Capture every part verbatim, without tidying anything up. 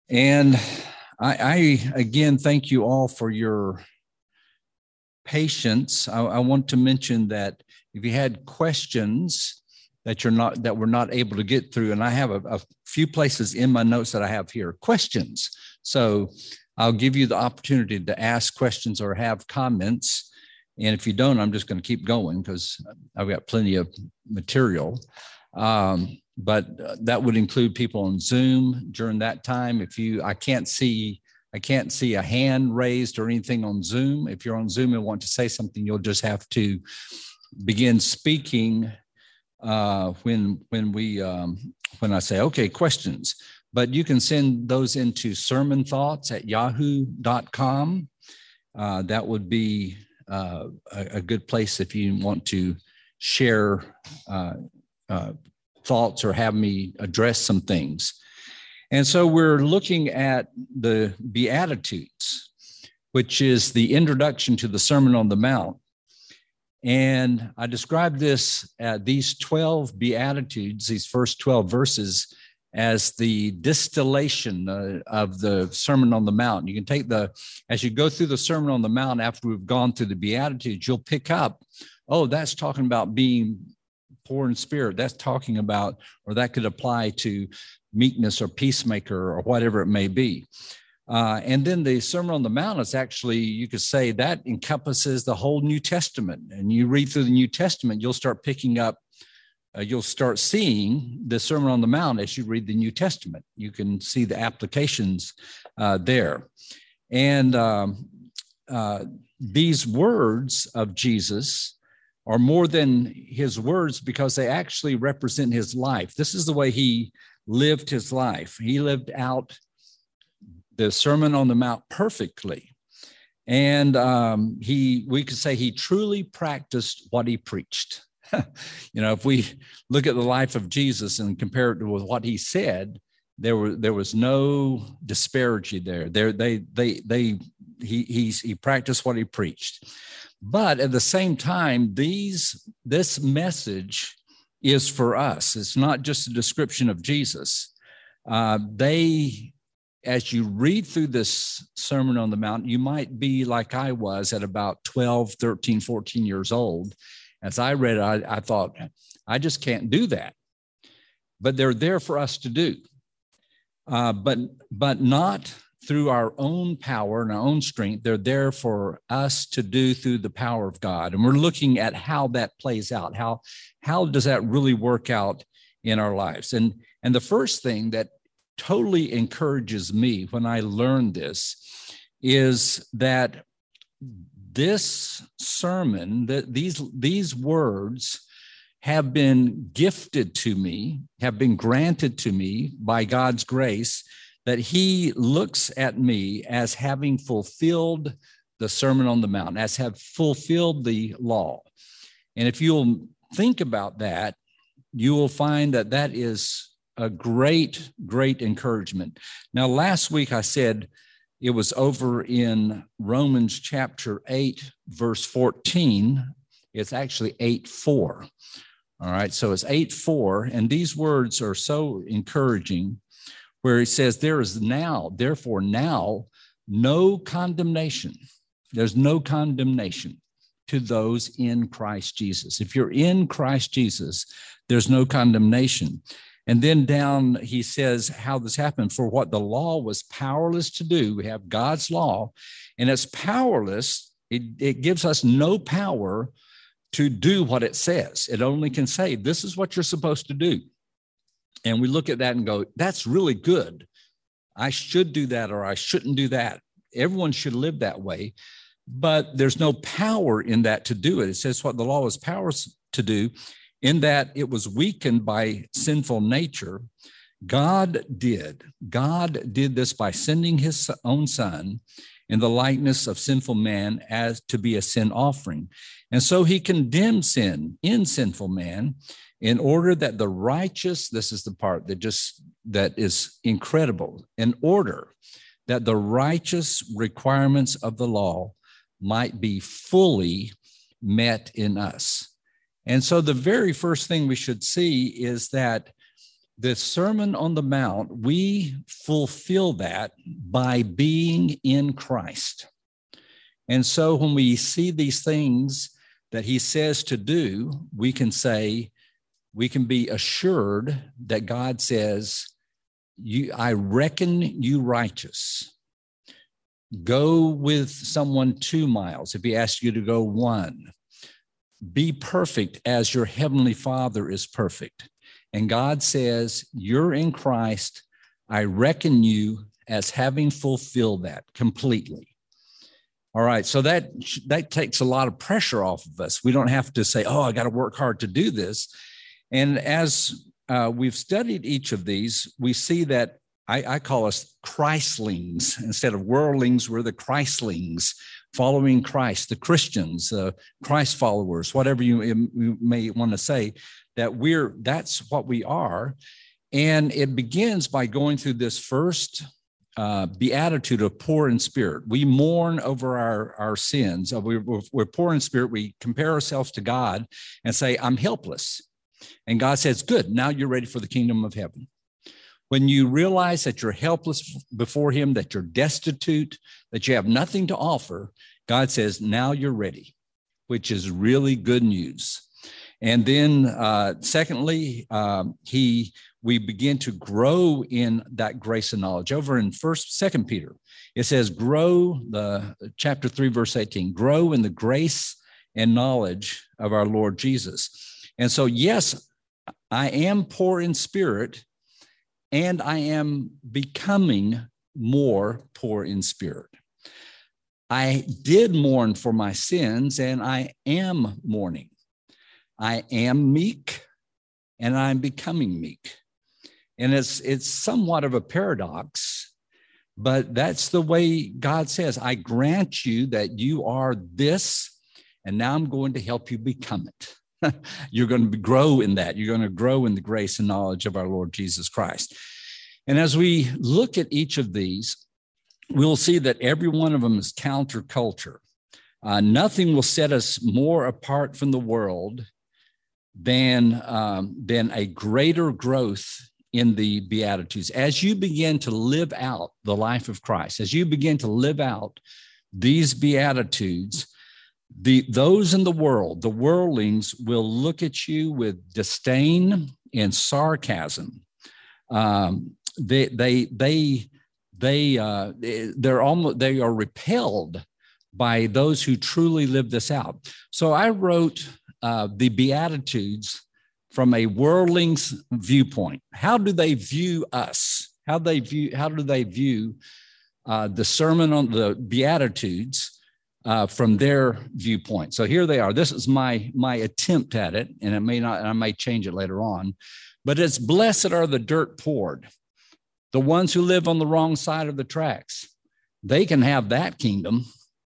And I, I again thank you all for your patience. I, I want to mention that if you had questions that you're not that we're not able to get through, and I have a, a few places in my notes that I have here questions. So I'll give you the opportunity to ask questions or have comments. And if you don't, I'm just going to keep going because I've got plenty of material. Um, but that would include people on Zoom during that time. If you, I can't see, I can't see a hand raised or anything on Zoom. If you're on Zoom and want to say something, you'll just have to begin speaking uh, when when we um, when I say, okay, questions. But you can send those into sermon thoughts at yahoo dot com. Uh, that would be uh, a, a good place if you want to share uh, uh, thoughts or have me address some things. And so we're looking at the Beatitudes, which is the introduction to the Sermon on the Mount. And I described this, uh, these twelve Beatitudes, these first twelve verses, as the distillation uh, of the Sermon on the Mount. You can take the, as you go through the Sermon on the Mount after we've gone through the Beatitudes, you'll pick up, oh, that's talking about being poor in spirit. That's talking about, or that could apply to meekness or peacemaker or whatever it may be. Uh, and then the Sermon on the Mount is actually, you could say that encompasses the whole New Testament. And you read through the New Testament, you'll start picking up, uh, you'll start seeing the Sermon on the Mount as you read the New Testament. You can see the applications uh, there. And um, uh, these words of Jesus are more than his words because they actually represent his life. This is the way he lived his life. He lived out the Sermon on the Mount perfectly. And um, he, we could say he truly practiced what he preached. You know, if we look at the life of Jesus and compare it with what he said, there were there was no disparity there. There, they, they, they, he, he's, he practiced what he preached. But at the same time, these, this message is for us. It's not just a description of Jesus. Uh, they, as you read through this Sermon on the Mount, you might be like I was at about twelve, thirteen, fourteen years old. As I read it, I, I thought, I just can't do that. But they're there for us to do, uh, but, but not through our own power and our own strength. They're there for us to do through the power of God. And we're looking at how that plays out. How, how does that really work out in our lives? And, and the first thing that totally encourages me when I learned this is that this sermon, that these, these words have been gifted to me, have been granted to me by God's grace, that he looks at me as having fulfilled the Sermon on the Mount, as have fulfilled the law. And if you'll think about that, you will find that that is a great, great encouragement. Now, last week I said it was over in Romans chapter eight, verse fourteen. It's actually eight four. All right, so it's eight four, and these words are so encouraging, where he says, there is now, therefore now, no condemnation. There's no condemnation to those in Christ Jesus. If you're in Christ Jesus, there's no condemnation. And then down, he says how this happened. For what the law was powerless to do, we have God's law, and it's powerless. It, it gives us no power to do what it says. It only can say, this is what you're supposed to do. And we look at that and go, that's really good. I should do that, or I shouldn't do that. Everyone should live that way. But there's no power in that to do it. It says what the law was powerless to do, in that it was weakened by sinful nature. God did. God did this by sending his own son in the likeness of sinful man as to be a sin offering. And so he condemned sin in sinful man in order that the righteous, this is the part that just, that is incredible, in order that the righteous requirements of the law might be fully met in us. And so the very first thing we should see is that the Sermon on the Mount, we fulfill that by being in Christ. And so when we see these things that he says to do, we can say, we can be assured that God says, "You, I reckon you righteous. Go with someone two miles if he asks you to go one. Be perfect as your heavenly Father is perfect." And God says, you're in Christ. I reckon you as having fulfilled that completely. All right, so that, that takes a lot of pressure off of us. We don't have to say, oh, I got to work hard to do this. And as uh, we've studied each of these, we see that I, I call us Christlings. Instead of worldlings, we're the Christlings, following Christ, the Christians, uh, Christ followers, whatever you, you may want to say, that we're, that's what we are. And it begins by going through this first uh, beatitude of poor in spirit. We mourn over our, our sins. We're, we're poor in spirit. We compare ourselves to God and say, I'm helpless. And God says, good, now you're ready for the kingdom of heaven. When you realize that you're helpless before him, that you're destitute, that you have nothing to offer, God says, now you're ready, which is really good news. And then uh, secondly, um, he we begin to grow in that grace and knowledge. Over in First, Second Peter, it says, grow, the chapter three, verse eighteen, grow in the grace and knowledge of our Lord Jesus. And so, yes, I am poor in spirit, and I am becoming more poor in spirit. I did mourn for my sins, and I am mourning. I am meek, and I'm becoming meek. And it's, it's somewhat of a paradox, but that's the way God says, I grant you that you are this, and now I'm going to help you become it. You're going to grow in that. You're going to grow in the grace and knowledge of our Lord Jesus Christ. And as we look at each of these, we'll see that every one of them is counterculture. Uh, nothing will set us more apart from the world than, um, than a greater growth in the Beatitudes. As you begin to live out the life of Christ, as you begin to live out these Beatitudes, the, those in the world, the worldlings, will look at you with disdain and sarcasm. Um, they, they, they, they, uh, they're almost, they are repelled by those who truly live this out. So I wrote uh, the Beatitudes from a worldling's viewpoint. How do they view us? How they view? How do they view uh, the sermon on the Beatitudes uh, from their viewpoint? So here they are. This is my my attempt at it, and it may not. I may change it later on, but it's blessed are the dirt poured, the ones who live on the wrong side of the tracks. They can have that kingdom.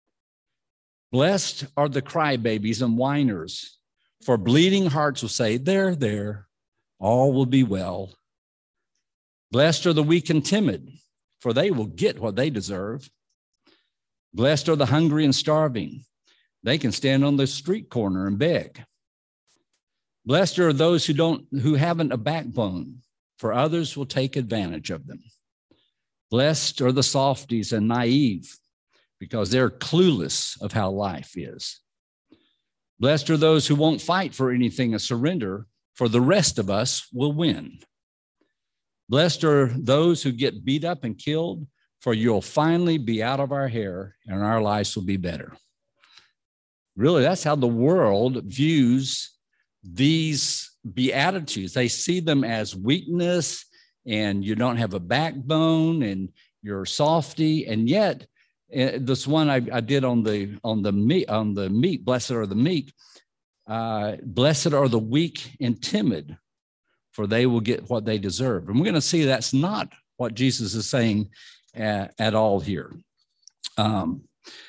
Blessed are the crybabies and whiners, for bleeding hearts will say, there, there, all will be well. Blessed are the weak and timid, for they will get what they deserve. Blessed are the hungry and starving. They can stand on the street corner and beg. Blessed are those who don't, who haven't a backbone, for others will take advantage of them. Blessed are the softies and naive, because they're clueless of how life is. Blessed are those who won't fight for anything and surrender, for the rest of us will win. Blessed are those who get beat up and killed, for you'll finally be out of our hair and our lives will be better. Really, that's how the world views these Beatitudes. They see them as weakness, and you don't have a backbone, and you're softy, and yet Uh, this one I, I did on the on the meat on the meat. Blessed are the meek. Uh, blessed are the weak and timid, for they will get what they deserve. And we're going to see that's not what Jesus is saying at, at all here. Um,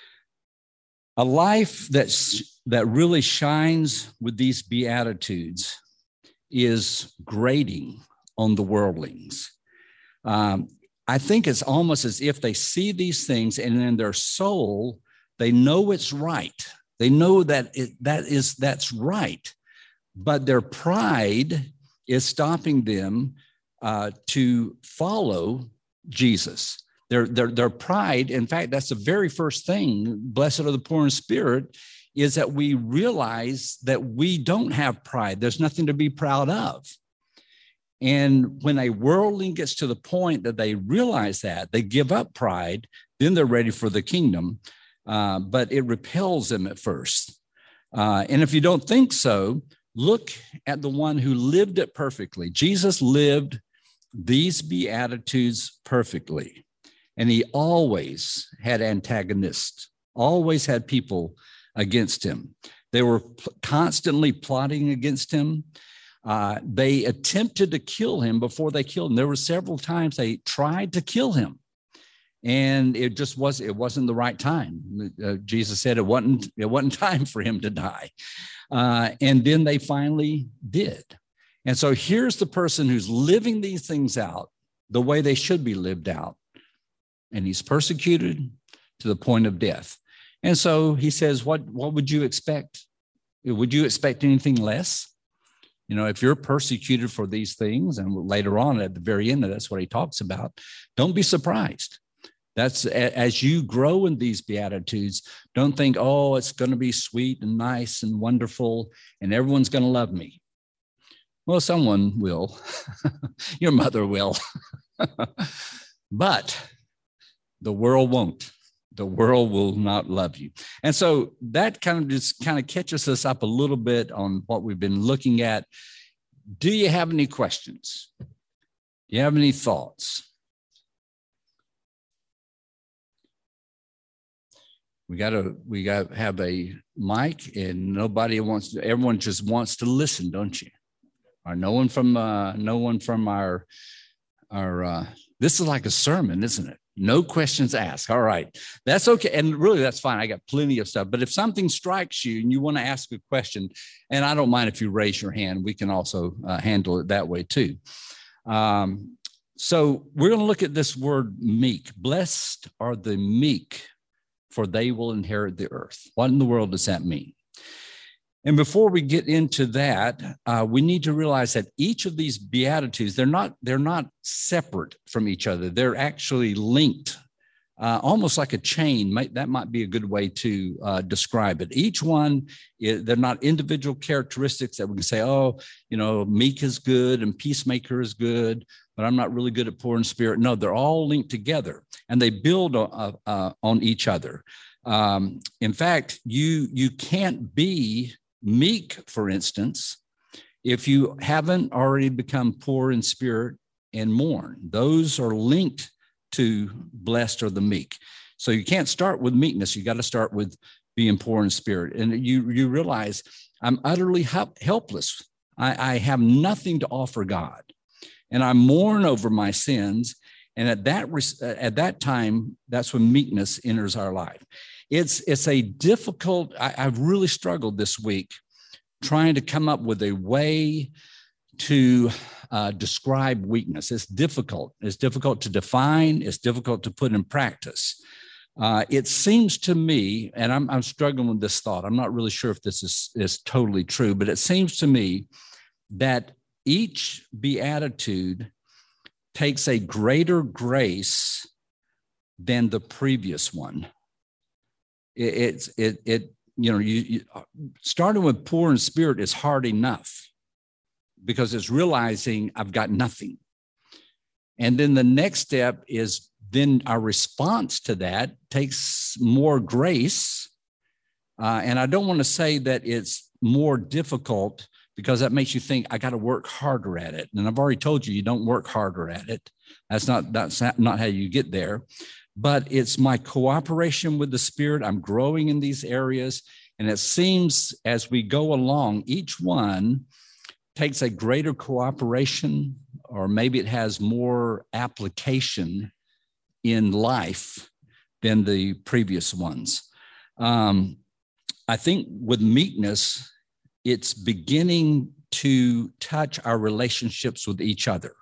a life that's that really shines with these Beatitudes is grating on the worldlings. Um, I think it's almost as if they see these things, and in their soul, they know it's right. They know that it, that is that's right, but their pride is stopping them uh, to follow Jesus. Their, their, their pride, in fact, that's the very first thing, blessed are the poor in spirit, is that we realize that we don't have pride. There's nothing to be proud of. And when a worldling gets to the point that they realize that, they give up pride, then they're ready for the kingdom. Uh, but it repels them at first. Uh, and if you don't think so, look at the one who lived it perfectly. Jesus lived these Beatitudes perfectly. And he always had antagonists, always had people against him. They were p- constantly plotting against him. Uh, they attempted to kill him before they killed him. There were several times they tried to kill him, and it just was, it wasn't the right time. Uh, Jesus said it wasn't, it wasn't time for him to die. Uh, and then they finally did. And so here's the person who's living these things out the way they should be lived out. And he's persecuted to the point of death. And so he says, what, what would you expect? Would you expect anything less? You know, if you're persecuted for these things, and later on at the very end, that's what he talks about, don't be surprised. That's as you grow in these Beatitudes, don't think, oh, it's going to be sweet and nice and wonderful, and everyone's going to love me. Well, someone will. Your mother will. But the world won't. The world will not love you. And so that kind of just kind of catches us up a little bit on what we've been looking at. Do you have any questions? Do you have any thoughts? We got to we got to have a mic, and nobody wants to, everyone just wants to listen, don't you? Or no one from uh, no one from our our uh, this is like a sermon, isn't it? No questions asked. All right. That's okay. And really, that's fine. I got plenty of stuff. But if something strikes you and you want to ask a question, and I don't mind if you raise your hand, we can also uh, handle it that way too. Um, so we're going to look at this word meek. Blessed are the meek, for they will inherit the earth. What in the world does that mean? And before we get into that, uh, we need to realize that each of these Beatitudes, they're not, they're not separate from each other. They're actually linked, uh, almost like a chain. Might, that might be a good way to uh, describe it. Each one, is, they're not individual characteristics that we can say, oh, you know, meek is good and peacemaker is good, but I'm not really good at poor in spirit. No, they're all linked together, and they build uh, uh, on each other. Um, in fact, you you can't be meek, for instance, if you haven't already become poor in spirit and mourn. Those are linked to blessed are the meek. So you can't start with meekness. You got to start with being poor in spirit. And you, you realize I'm utterly helpless. I, I have nothing to offer God. And I mourn over my sins. And at that, at that time, that's when meekness enters our life. It's, it's a difficult, I, I've really struggled this week trying to come up with a way to uh, describe weakness. It's difficult. It's difficult to define. It's difficult to put in practice. Uh, it seems to me, and I'm, I'm struggling with this thought, I'm not really sure if this is, is totally true, but it seems to me that each beatitude takes a greater grace than the previous one. It, it's it it you know you, you starting with poor in spirit is hard enough because it's realizing I've got nothing, and then the next step is then our response to that takes more grace, uh, and I don't want to say that it's more difficult because that makes you think I got to work harder at it, and I've already told you you don't work harder at it. That's not that's not how you get there. But it's my cooperation with the Spirit. I'm growing in these areas. And it seems as we go along, each one takes a greater cooperation, or maybe it has more application in life than the previous ones. Um, I think with meekness, it's beginning to touch our relationships with each other.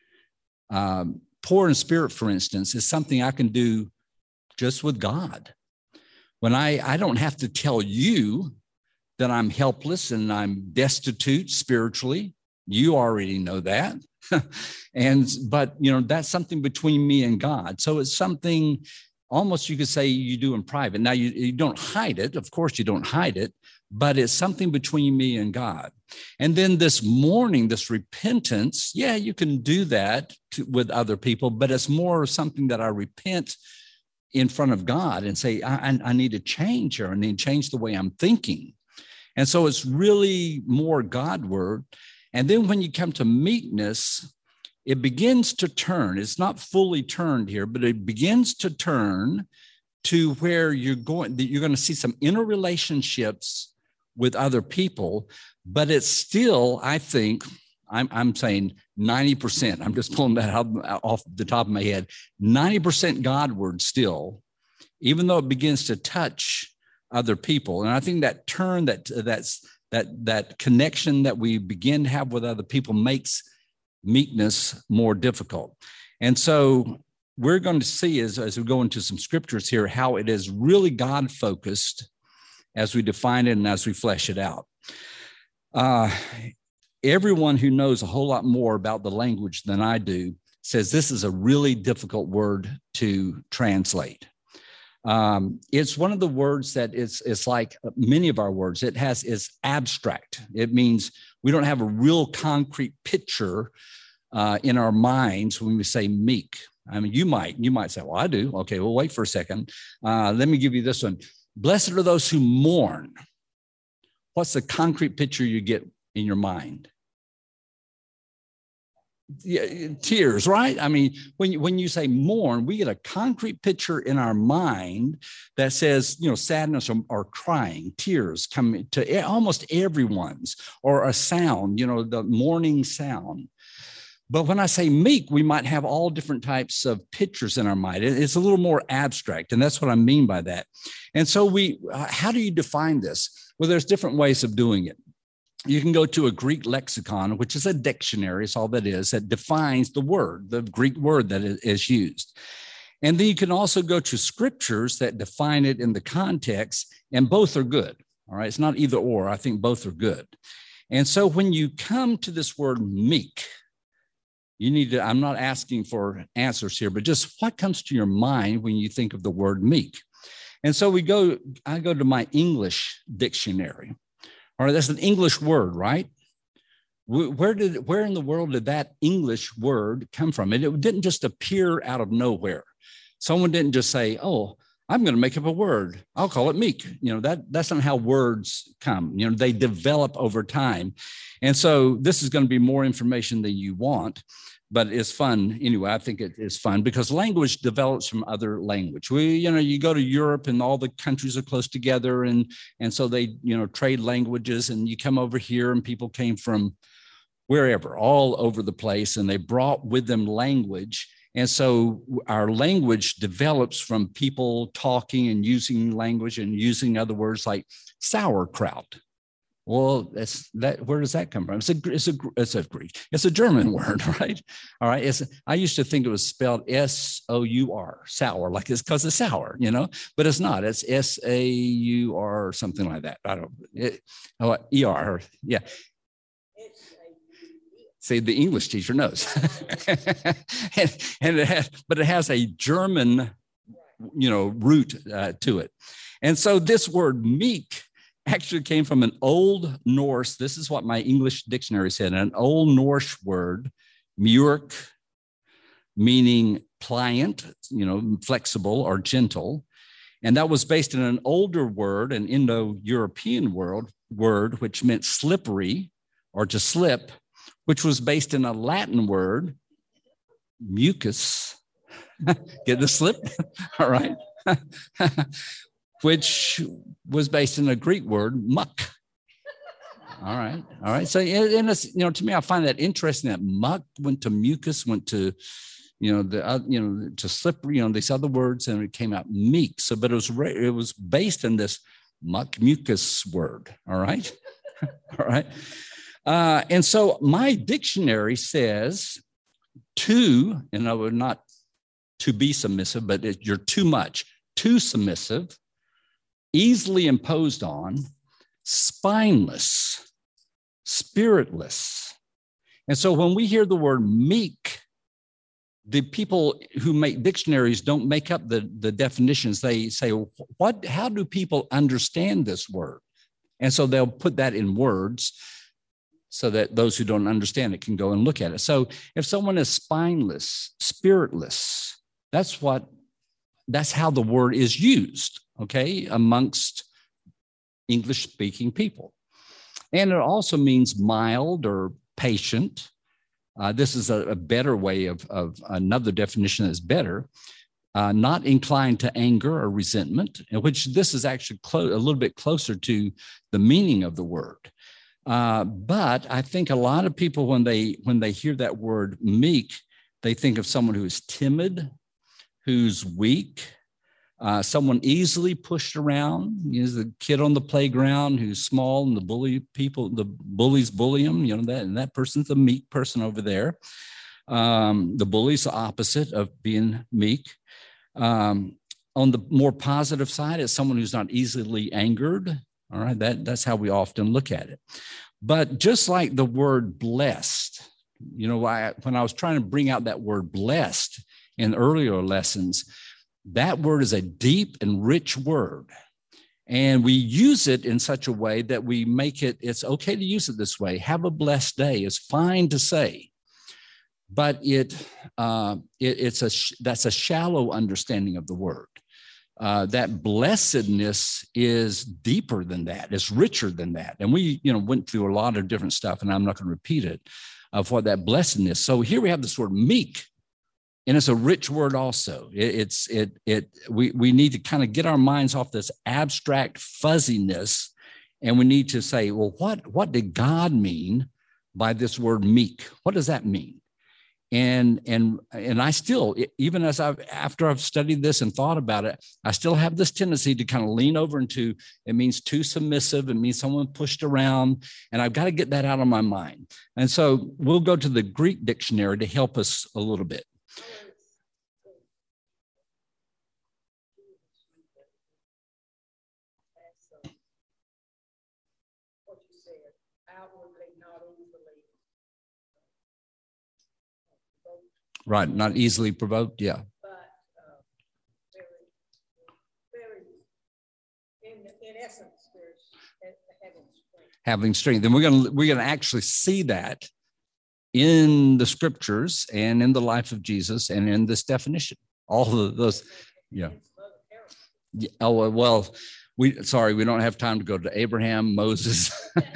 Um, Poor in spirit, for instance, is something I can do just with God. When I, I don't have to tell you that I'm helpless and I'm destitute spiritually. You already know that. and, but, you know, that's something between me and God. So it's something almost you could say you do in private. Now, you, you don't hide it. Of course, you don't hide it, but it's something between me and God. And then this mourning, this repentance, yeah, you can do that to, with other people, but it's more something that I repent in front of God and say, I, I need to change here. I need to change the way I'm thinking. And so it's really more Godward. And then when you come to meekness, it begins to turn. It's not fully turned here, but it begins to turn to where you're going, you're going to see some interrelationships with other people, but it's still, I think, I'm, I'm saying ninety percent, I'm just pulling that out off the top of my head, ninety percent Godward still, even though it begins to touch other people. And I think that turn, that that's that that connection that we begin to have with other people makes meekness more difficult. And so we're going to see as, as we go into some scriptures here, how it is really God-focused as we define it and as we flesh it out. Uh, everyone who knows a whole lot more about the language than I do says this is a really difficult word to translate. Um, it's one of the words that it's, it's like many of our words. It has is abstract. It means we don't have a real concrete picture uh, in our minds when we say meek. I mean, you might you might say, well, I do. Okay, well, wait for a second. Uh, let me give you this one. Blessed are those who mourn. What's the concrete picture you get in your mind? Yeah, tears, right? I mean, when you, when you say mourn, we get a concrete picture in our mind that says, you know, sadness or, or crying, tears come to almost everyone's, or a sound, you know, the mourning sound. But when I say meek, we might have all different types of pictures in our mind. It's a little more abstract, and that's what I mean by that. And so we, how do you define this? Well, there's different ways of doing it. You can go to a Greek lexicon, which is a dictionary, it's all that is, that defines the word, the Greek word that is used. And then you can also go to scriptures that define it in the context, and both are good, all right? It's not either or, I think both are good. And so when you come to this word meek, you need to, I'm not asking for answers here, but just what comes to your mind when you think of the word meek? And so we go, I go to my English dictionary. All right, that's an English word, right? Where did, where in the world did that English word come from? And it didn't just appear out of nowhere. Someone didn't just say, oh, I'm going to make up a word. I'll call it meek. You know, that, that's not how words come. You know, they develop over time. And so this is going to be more information than you want, but it's fun. Anyway, I think it is fun because language develops from other language. We, you know, you go to Europe and all the countries are close together. And, and so they, you know, trade languages, and you come over here and people came from wherever, all over the place, and they brought with them language. And so our language develops from people talking and using language and using other words like sauerkraut. Well, that's that. Where does that come from? It's a it's a it's a Greek. It's a German word, right? All right. It's, I used to think it was spelled S O U R, sour, like it's because it's sour, you know. But it's not. It's S A U R or something like that. I don't. It, oh, E R. Yeah. See, the English teacher knows. and, and it has, but it has a German, you know, root uh, to it. And so this word meek actually came from an Old Norse. This is what my English dictionary said, an Old Norse word, mjork, meaning pliant, you know, flexible or gentle. And that was based in an older word, an Indo-European word, word, which meant slippery or to slip, which was based in a Latin word, mucus. Get the slip? All right. Which was based in a Greek word, muck. All right. All right. So, and it's, you know, to me, I find that interesting that muck went to mucus, went to, you know, the, uh, you know, to slippery, you know, these other words, and it came out meek. So, but it was, it was based in this muck mucus word. All right. All right. Uh, and so my dictionary says to, and I would not to be submissive, but it, you're too much, too submissive, easily imposed on, spineless, spiritless, And so when we hear the word meek, the people who make dictionaries don't make up the, the definitions. They say, what, how do people understand this word? And so they'll put that in words so that those who don't understand it can go and look at it. So if someone is spineless, spiritless, that's what, that's how the word is used, okay, amongst English-speaking people. And it also means mild or patient. Uh, this is a, a better way of, of another definition that's better. Uh, not inclined to anger or resentment, which this is actually clo- a little bit closer to the meaning of the word. Uh, but I think a lot of people, when they when they hear that word meek, they think of someone who is timid, who's weak, uh, someone easily pushed around. You know, the kid on the playground who's small and the bully people, the bullies bully him. You know that, and that person's the meek person over there. Um, the bully's the opposite of being meek. Um, on the more positive side, it's someone who's not easily angered. All right, that, that's how we often look at it. But just like the word blessed, you know, I, when I was trying to bring out that word blessed in earlier lessons, that word is a deep and rich word. And we use it in such a way that we make it, it's okay to use it this way. Have a blessed day is fine to say. But it, uh, it it's a that's a shallow understanding of the word. Uh, that blessedness is deeper than that. It's richer than that. And we, you know, went through a lot of different stuff, and I'm not going to repeat it, of what that blessedness. So here we have this word meek, and it's a rich word also. It, it's it it we we need to kind of get our minds off this abstract fuzziness, and we need to say, well, what what did God mean by this word meek? What does that mean? And and and I still, even as I've after I've studied this and thought about it, I still have this tendency to kind of lean over into it means too submissive. It means someone pushed around, and I've got to get that out of my mind. And so we'll go to the Greek dictionary to help us a little bit. Right, not easily provoked, yeah. But uh, very, very, in, in essence, there's having strength. Having strength, and we're gonna we're gonna actually see that in the scriptures and in the life of Jesus and in this definition. All of those, yeah. yeah oh well, we sorry we don't have time to go to Abraham, Moses.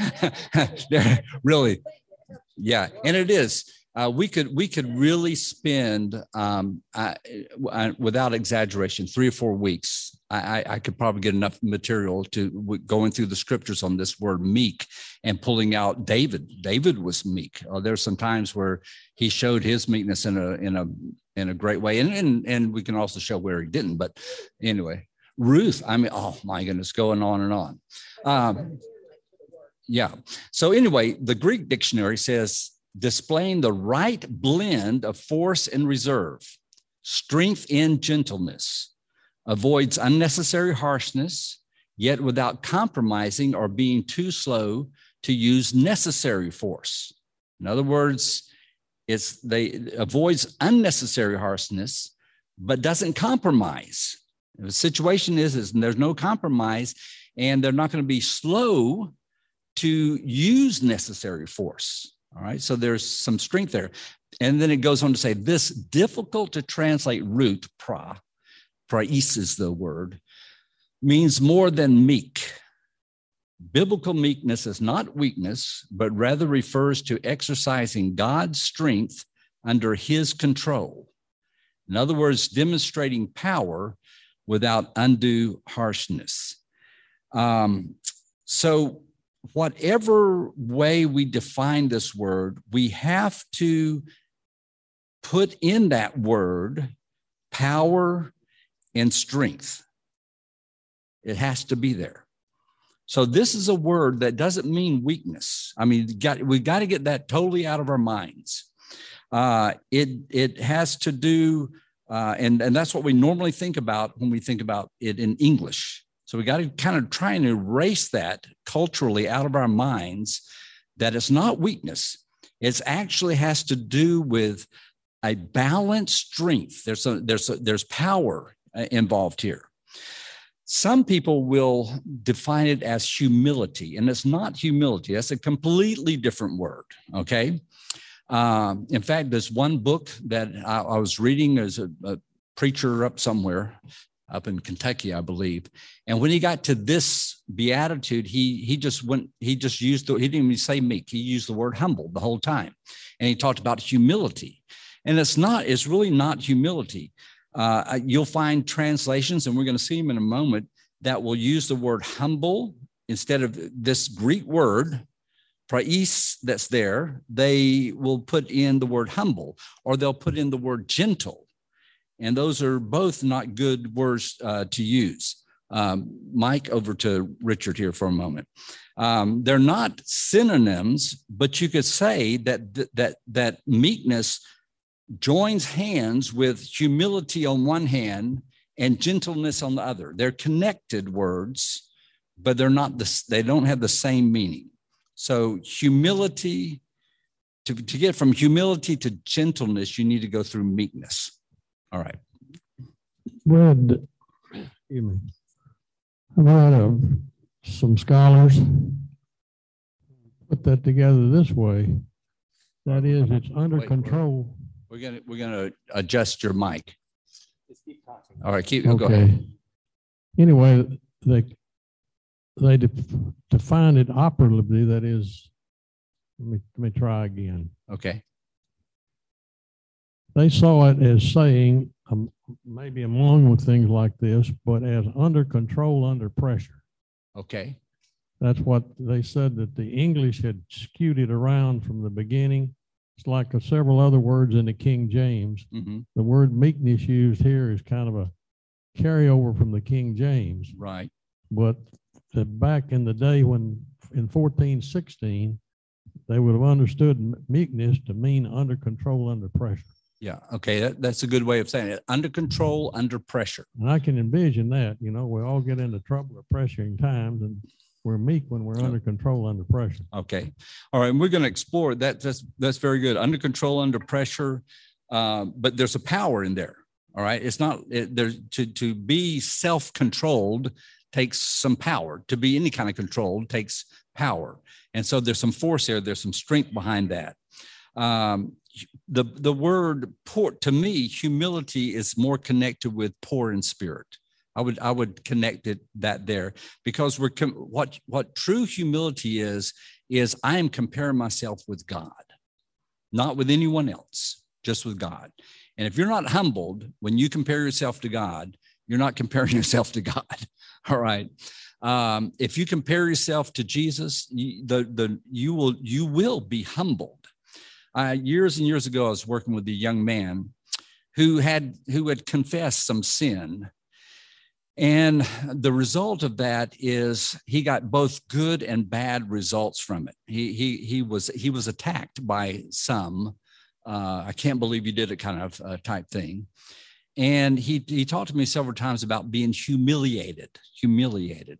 Really, yeah, and it is. Uh, we could we could really spend, um, uh, without exaggeration, three or four weeks. I, I could probably get enough material to w- going through the scriptures on this word meek and pulling out David. David was meek. Uh, there's some times where he showed his meekness in a in a in a great way, and and and we can also show where he didn't. But anyway, Ruth. I mean, oh my goodness, going on and on. Um, yeah. So anyway, the Greek dictionary says, displaying the right blend of force and reserve, strength and gentleness, avoids unnecessary harshness, yet without compromising or being too slow to use necessary force. In other words, it's they it avoids unnecessary harshness, but doesn't compromise. The situation is, is there's no compromise, and they're not going to be slow to use necessary force. All right, so there's some strength there. And then it goes on to say, this difficult to translate root, pra, praise is the word, means more than meek. Biblical meekness is not weakness, but rather refers to exercising God's strength under his control. In other words, demonstrating power without undue harshness. Um, so, whatever way we define this word, we have to put in that word power and strength. It has to be there. So this is a word that doesn't mean weakness. I mean, got, we got to get that totally out of our minds. Uh, it, it has to do, uh, and, and that's what we normally think about when we think about it in English. So we got to kind of try and erase that culturally out of our minds, that it's not weakness. It actually has to do with a balanced strength. There's a, there's a, there's power involved here. Some people will define it as humility, and it's not humility. That's a completely different word, okay? Um, in fact, there's one book that I, I was reading as a, a preacher up somewhere, up in Kentucky, I believe. And when he got to this beatitude, he he just went, he just used, the, he didn't even say meek. He used the word humble the whole time. And he talked about humility. And it's not, it's really not humility. Uh, you'll find translations, and we're going to see them in a moment, that will use the word humble instead of this Greek word, praise, that's there. They will put in the word humble, or they'll put in the word gentle. And those are both not good words uh, to use. Um, Mike, over to Richard here for a moment. Um, they're not synonyms, but you could say that that that meekness joins hands with humility on one hand and gentleness on the other. They're connected words, but they're not the, they don't have the same meaning. So humility, to, to get from humility to gentleness, you need to go through meekness. All right. Well, excuse me. I've read of some scholars put that together this way. That is, it's under Wait, control. We're gonna we're gonna adjust your mic. Just keep talking. All right, keep. Okay. Go ahead. Anyway, they they de- defined it operatively. That is, let me let me try again. Okay. They saw it as saying, um, maybe along with things like this, but as under control, under pressure. Okay. That's what they said, that the English had skewed it around from the beginning. It's like a, several other words in the King James. Mm-hmm. The word meekness used here is kind of a carryover from the King James. Right. But the, back in the day when, in fourteen sixteen, they would have understood meekness to mean under control, under pressure. Yeah. Okay. That, that's a good way of saying it. Under control, under pressure. And I can envision that, you know, we all get into trouble or pressuring times, and we're meek when we're under control, under pressure. Okay. All right. And we're going to explore that. That's, that's very good. Under control, under pressure. Uh, but there's a power in there. All right. It's not, it, there's to, to be self-controlled takes some power. To be any kind of controlled takes power. And so there's some force there. There's some strength behind that. Um, the, the word poor, to me, humility is more connected with poor in spirit. I would I would connect it that there, because we're what what true humility is is I am comparing myself with God, not with anyone else, just with God. And if you're not humbled when you compare yourself to God, you're not comparing yourself to God. All right. Um, if you compare yourself to Jesus, you, the the you will you will be humbled. Uh, years and years ago, I was working with a young man who had who had confessed some sin. And the result of that is he got both good and bad results from it. He he he was he was attacked by some, uh, I can't believe you did it kind of uh, type thing. And he he talked to me several times about being humiliated, humiliated.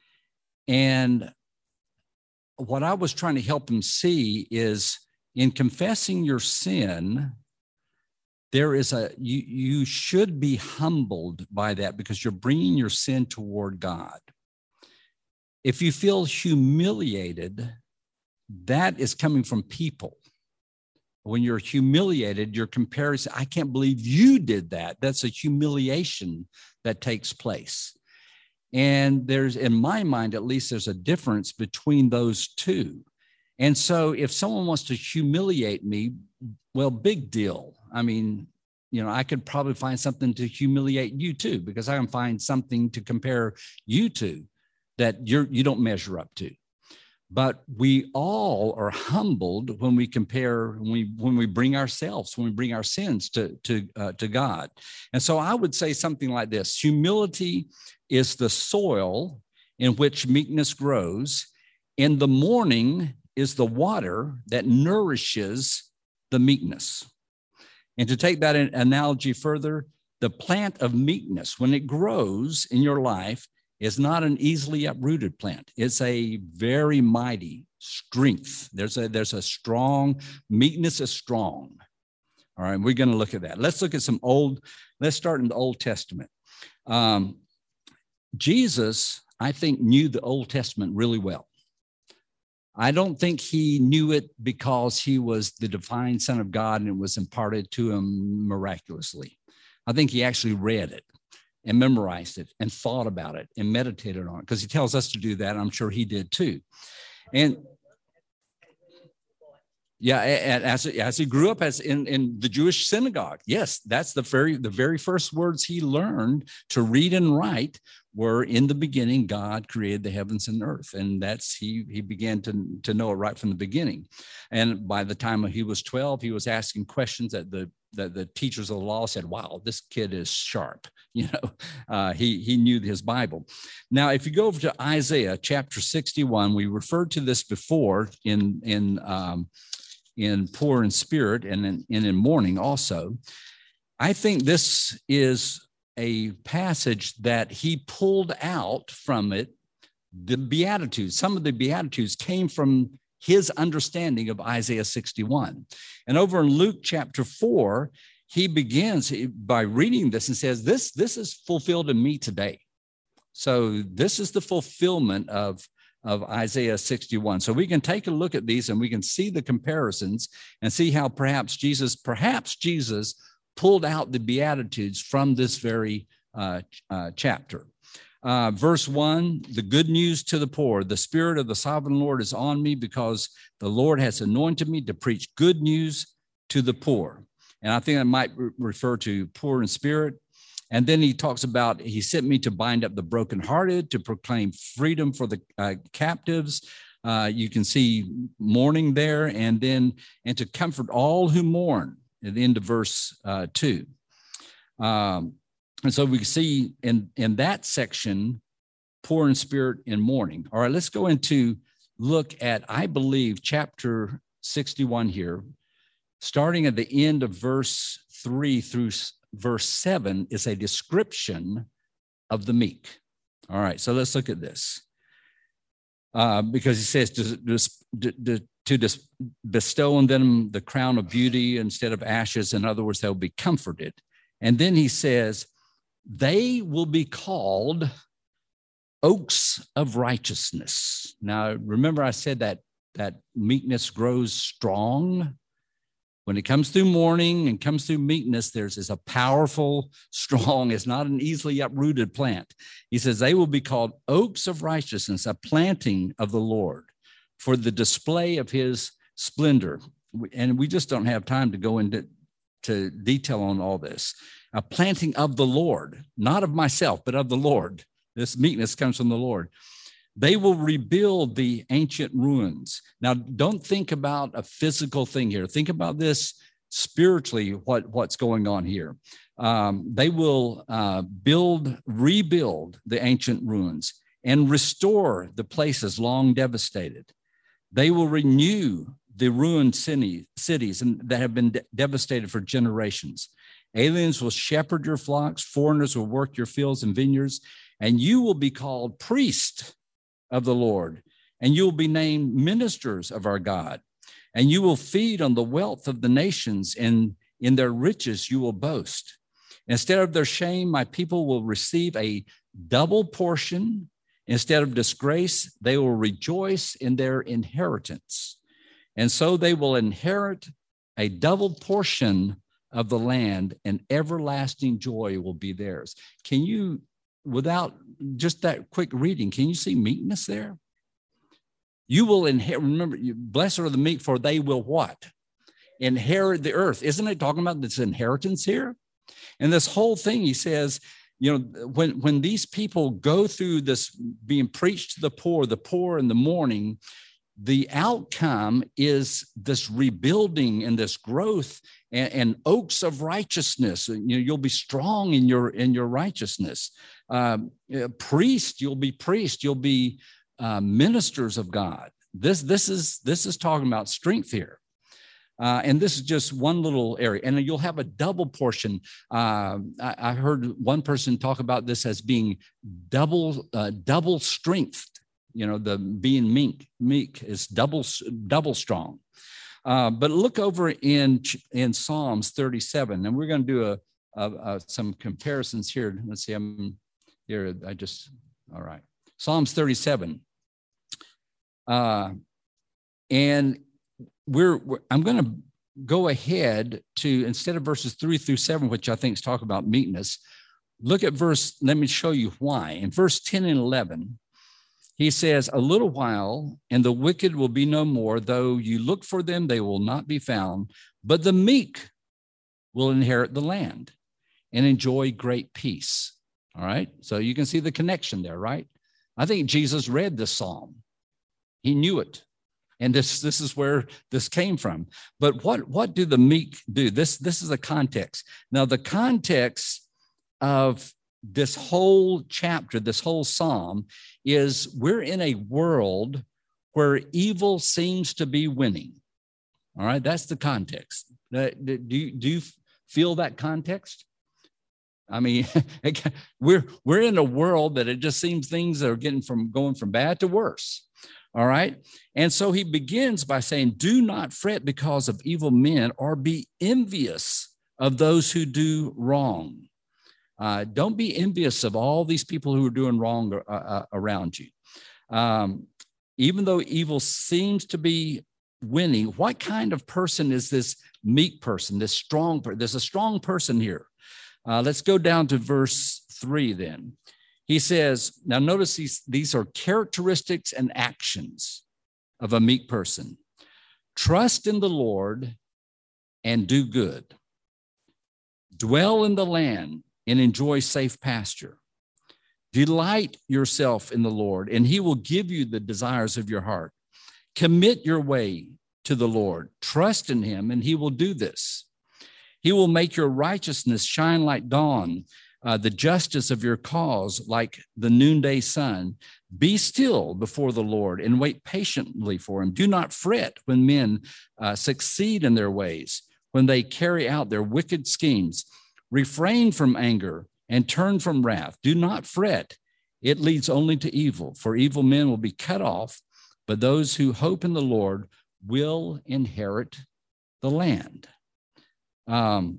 And what I was trying to help him see is in confessing your sin, there is a, you, you should be humbled by that because you're bringing your sin toward God. If you feel humiliated, that is coming from people. When you're humiliated, you're comparing, I can't believe you did that. That's a humiliation that takes place. And there's, in my mind, at least there's a difference between those two. And so if someone wants to humiliate me, well, big deal. I mean, you know, I could probably find something to humiliate you too, because I can find something to compare you to that you're, you don't measure up to. But we all are humbled when we compare, when we, when we bring ourselves, when we bring our sins to, to, uh, to God. And so I would say something like this: humility is the soil in which meekness grows. In the morning is the water that nourishes the meekness. And to take that analogy further, the plant of meekness, when it grows in your life, is not an easily uprooted plant. It's a very mighty strength. There's a, there's a strong, meekness is strong. All right, we're going to look at that. Let's look at some old, let's start in the Old Testament. Um, Jesus, I think, knew the Old Testament really well. I don't think he knew it because he was the divine Son of God and it was imparted to him miraculously. I think he actually read it and memorized it and thought about it and meditated on it, because he tells us to do that. I'm sure he did too. And yeah, as, as he grew up as in, in the Jewish synagogue. Yes, that's the very, the very first words he learned to read and write were, in the beginning, God created the heavens and earth. And that's, he, he began to, to know it right from the beginning. And by the time he was twelve, he was asking questions that the, that the teachers of the law said, wow, this kid is sharp. You know, uh, he, he knew his Bible. Now, if you go over to Isaiah chapter sixty-one, we referred to this before in, in, um, in poor in spirit and in, and in mourning also. I think this is a passage that he pulled out from it, the Beatitudes. Some of the Beatitudes came from his understanding of Isaiah sixty-one. And over in Luke chapter four, he begins by reading this and says, this, this is fulfilled in me today. So this is the fulfillment of of Isaiah sixty-one. So we can take a look at these and we can see the comparisons and see how perhaps Jesus, perhaps Jesus pulled out the Beatitudes from this very uh, uh, chapter. Uh, verse one, the good news to the poor. The Spirit of the Sovereign Lord is on me because the Lord has anointed me to preach good news to the poor. And I think I might re- refer to poor in spirit. And then he talks about, he sent me to bind up the brokenhearted, to proclaim freedom for the uh, captives. Uh, you can see mourning there, and then, and to comfort all who mourn at the end of verse uh, two. Um, and so we see in, in that section, poor in spirit and mourning. All right, let's go into look at, I believe, chapter sixty-one here, starting at the end of verse three through verse seven is a description of the meek. All right, so let's look at this. Uh, because he says to, to, to, to dis, bestow on them the crown of beauty instead of ashes. In other words, they'll be comforted. And then he says, they will be called oaks of righteousness. Now, remember I said that, that meekness grows strong. When it comes through mourning and comes through meekness, there's is a powerful, strong, it's not an easily uprooted plant. He says, they will be called oaks of righteousness, a planting of the Lord for the display of his splendor. And we just don't have time to go into to detail on all this. A planting of the Lord, not of myself, but of the Lord. This meekness comes from the Lord. They will rebuild the ancient ruins. Now, don't think about a physical thing here. Think about this spiritually, what, what's going on here. Um, they will uh, build, rebuild the ancient ruins and restore the places long devastated. They will renew the ruined city, cities and, that have been de- devastated for generations. Aliens will shepherd your flocks. Foreigners will work your fields and vineyards, and you will be called priest of the Lord, and you will be named ministers of our God, and you will feed on the wealth of the nations, and in their riches you will boast. Instead of their shame, my people will receive a double portion. Instead of disgrace, they will rejoice in their inheritance. And so they will inherit a double portion of the land, and everlasting joy will be theirs. Can you, without just that quick reading, can you see meekness there? You will inherit, remember, blessed are the meek, for they will what? Inherit the earth. Isn't it talking about this inheritance here? And this whole thing, he says, you know, when, when these people go through this being preached to the poor, the poor in the morning, the outcome is this rebuilding and this growth and, and oaks of righteousness. You know, you'll be strong in your in your righteousness. Um, priest, you'll be priest. You'll be uh, ministers of God. This this is this is talking about strength here. Uh, and this is just one little area. And you'll have a double portion. Uh, I, I heard one person talk about this as being double uh, double strength. you know, the being meek, meek is double, double strong. Uh, but look over in, in Psalms thirty-seven, and we're going to do a, a, a, some comparisons here. Let's see, I'm here. I just, all right. Psalms thirty-seven. Uh, and we're, we're I'm going to go ahead to, instead of verses three through seven, which I think is talk about meekness, look at verse, let me show you why. In verse ten and eleven, he says, a little while, and the wicked will be no more. Though you look for them, they will not be found. But the meek will inherit the land and enjoy great peace. All right? So you can see the connection there, right? I think Jesus read this psalm. He knew it. And this, this is where this came from. But what, what do the meek do? This, this is the context. Now, the context of this whole chapter, this whole psalm, is we're in a world where evil seems to be winning. All right, that's the context. Do you, do you feel that context? I mean, we're we're in a world that it just seems things are getting from going from bad to worse. All right, and so he begins by saying, "Do not fret because of evil men, or be envious of those who do wrong." Uh, don't be envious of all these people who are doing wrong uh, uh, around you. Um, even though evil seems to be winning, what kind of person is this meek person, this strong person? There's a strong person here. Uh, let's go down to verse three then. He says, now notice these, these are characteristics and actions of a meek person. Trust in the Lord and do good. Dwell in the land and enjoy safe pasture. Delight yourself in the Lord, and he will give you the desires of your heart. Commit your way to the Lord. Trust in him, and he will do this. He will make your righteousness shine like dawn, uh, the justice of your cause like the noonday sun. Be still before the Lord and wait patiently for him. Do not fret when men uh, succeed in their ways, when they carry out their wicked schemes. Refrain from anger and turn from wrath. Do not fret. It leads only to evil, for evil men will be cut off, but those who hope in the Lord will inherit the land. Um,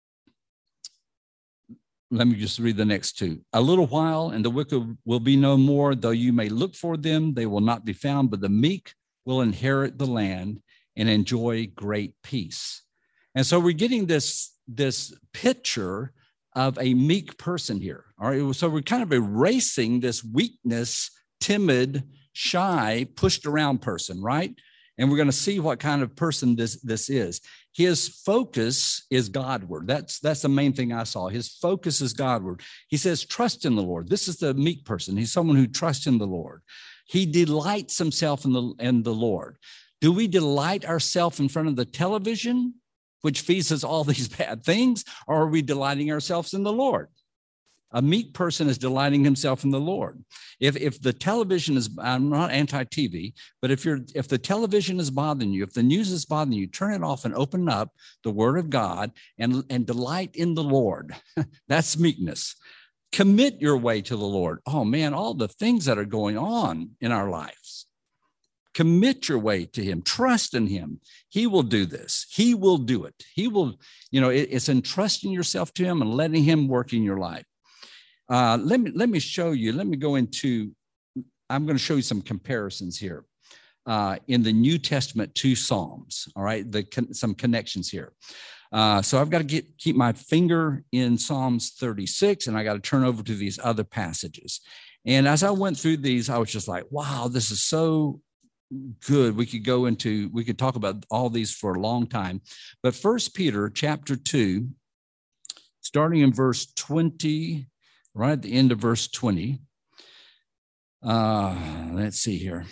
let me just read the next two. A little while, and the wicked will be no more. Though you may look for them, they will not be found, but the meek will inherit the land and enjoy great peace. And so we're getting this this picture of a meek person here. All right. So we're kind of erasing this weakness, timid, shy, pushed around person, right? And we're going to see what kind of person this, this is. His focus is Godward. That's, that's the main thing I saw. His focus is Godward. He says, trust in the Lord. This is the meek person. He's someone who trusts in the Lord. He delights himself in the, in the Lord. Do we delight ourselves in front of the television, which feeds us all these bad things, or are we delighting ourselves in the Lord? A meek person is delighting himself in the Lord. If if the television is, I'm not anti-T V, but if you're if the television is bothering you, if the news is bothering you, turn it off and open up the Word of God and, and delight in the Lord. That's meekness. Commit your way to the Lord. Oh man, all the things that are going on in our lives. Commit your way to him. Trust in him. He will do this. He will do it. He will, you know, it, it's entrusting yourself to him and letting him work in your life. Uh, let me, let me show you, let me go into, I'm going to show you some comparisons here uh, in the New Testament to Psalms. All right. The, some connections here. Uh, so I've got to get, keep my finger in Psalms thirty-six, and I got to turn over to these other passages. And as I went through these, I was just like, wow, this is so good. We could go into, we could talk about all these for a long time. But First Peter chapter two, starting in verse twenty, right at the end of verse twenty. Uh, let's see here.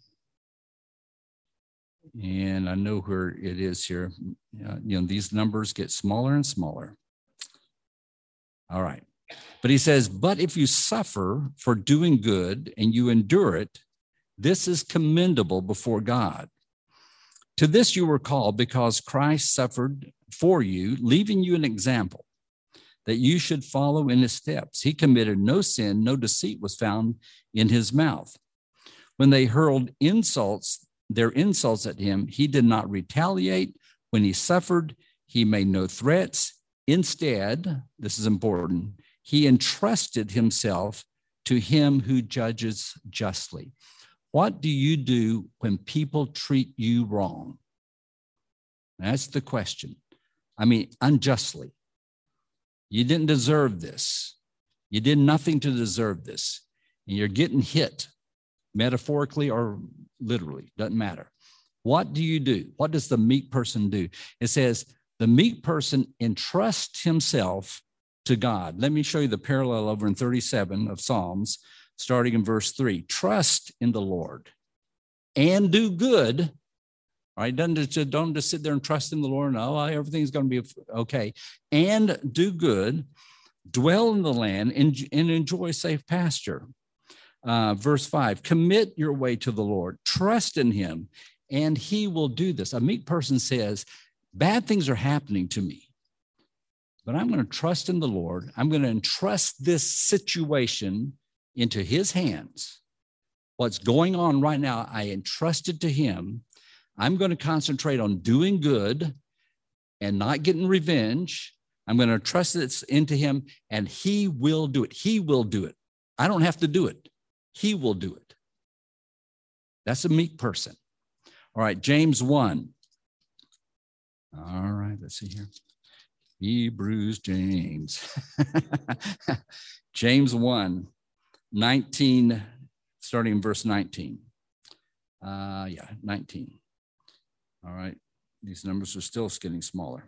And I know where it is here. Uh, you know, these numbers get smaller and smaller. All right. But he says, but if you suffer for doing good and you endure it, this is commendable before God. To this you were called because Christ suffered for you, leaving you an example that you should follow in his steps. He committed no sin, no deceit was found in his mouth. When they hurled insults, their insults at him, he did not retaliate. When he suffered, he made no threats. Instead, this is important, he entrusted himself to him who judges justly. What do you do when people treat you wrong? That's the question. I mean, unjustly. You didn't deserve this. You did nothing to deserve this. And you're getting hit, metaphorically or literally, doesn't matter. What do you do? What does the meek person do? It says, the meek person entrusts himself to God. Let me show you the parallel over in thirty-seven of Psalms, starting in verse three. Trust in the Lord and do good. All right, don't just, don't just sit there and trust in the Lord. No, everything's going to be okay. And do good, dwell in the land, and, and enjoy safe pasture. Uh, verse five, commit your way to the Lord. Trust in him, and he will do this. A meek person says, bad things are happening to me, but I'm going to trust in the Lord. I'm going to entrust this situation into his hands. What's going on right now, I entrust it to him. I'm going to concentrate on doing good and not getting revenge. I'm going to trust it into him, and he will do it. He will do it. I don't have to do it. He will do it. That's a meek person. All right, James one. All right, let's see here. Hebrews, James. James one, nineteen, starting in verse nineteen. Uh, yeah, nineteen. All right, these numbers are still getting smaller.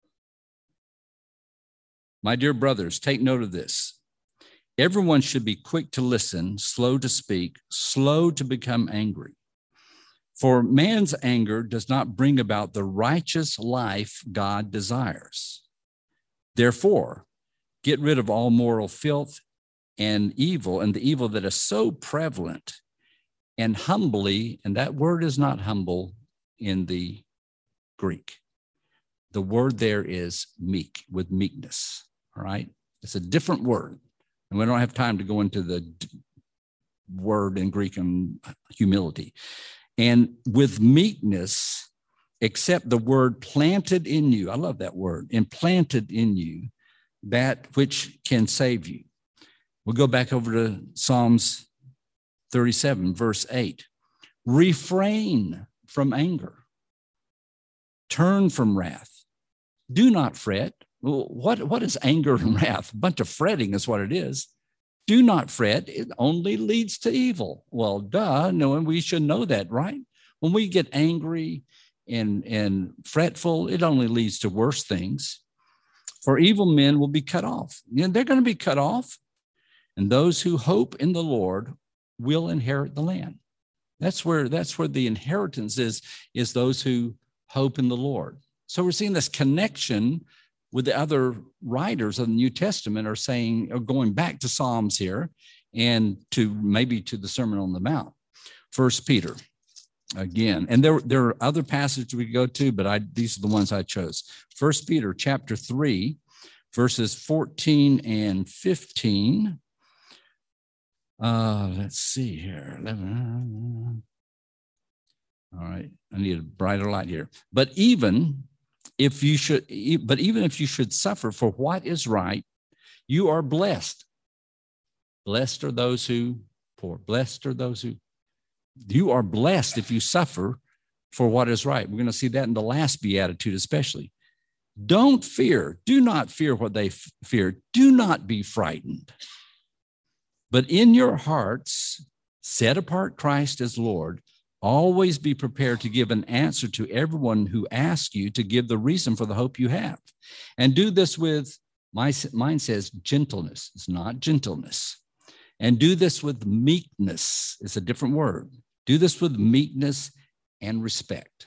My dear brothers, take note of this. Everyone should be quick to listen, slow to speak, slow to become angry. For man's anger does not bring about the righteous life God desires. Therefore, get rid of all moral filth and evil and the evil that is so prevalent, and humbly, and that word is not humble in the Greek. The word there is meek, with meekness, all right? It's a different word, and we don't have time to go into the word in Greek and humility. And with meekness, accept the word planted in you. I love that word, implanted in you, that which can save you. We'll go back over to Psalms thirty-seven, verse eight. Refrain from anger. Turn from wrath. Do not fret. What, what is anger and wrath? A bunch of fretting is what it is. Do not fret. It only leads to evil. Well, duh, no, and we should know that, right? When we get angry and, and fretful, it only leads to worse things. For evil men will be cut off. You know, they're going to be cut off. And those who hope in the Lord will inherit the land. That's where, that's where the inheritance is, is those who hope in the Lord. So we're seeing this connection with the other writers of the New Testament are saying, or going back to Psalms here and to maybe to the Sermon on the Mount. First Peter, again, and there, there are other passages we could go to, but I, these are the ones I chose. First Peter chapter three, verses fourteen and fifteen. Uh, let's see here. eleven. All right, I need a brighter light here. But even if you should, but even if you should suffer for what is right, you are blessed. Blessed are those who poor. Blessed are those who, you are blessed if you suffer for what is right. We're going to see that in the last beatitude especially. Don't fear. Do not fear what they f- fear. Do not be frightened. But in your hearts, set apart Christ as Lord. Always be prepared to give an answer to everyone who asks you to give the reason for the hope you have. And do this with, my, mine says gentleness. It's not gentleness. And do this with meekness. It's a different word. Do this with meekness and respect.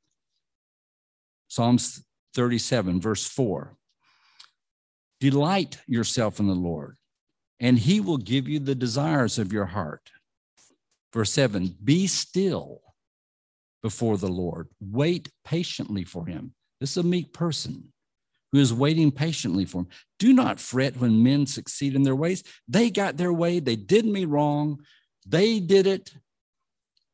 Psalms thirty-seven, verse four. Delight yourself in the Lord, and he will give you the desires of your heart. Verse seven, be still before the Lord. Wait patiently for him. This is a meek person who is waiting patiently for him. Do not fret when men succeed in their ways. They got their way. They did me wrong. They did it.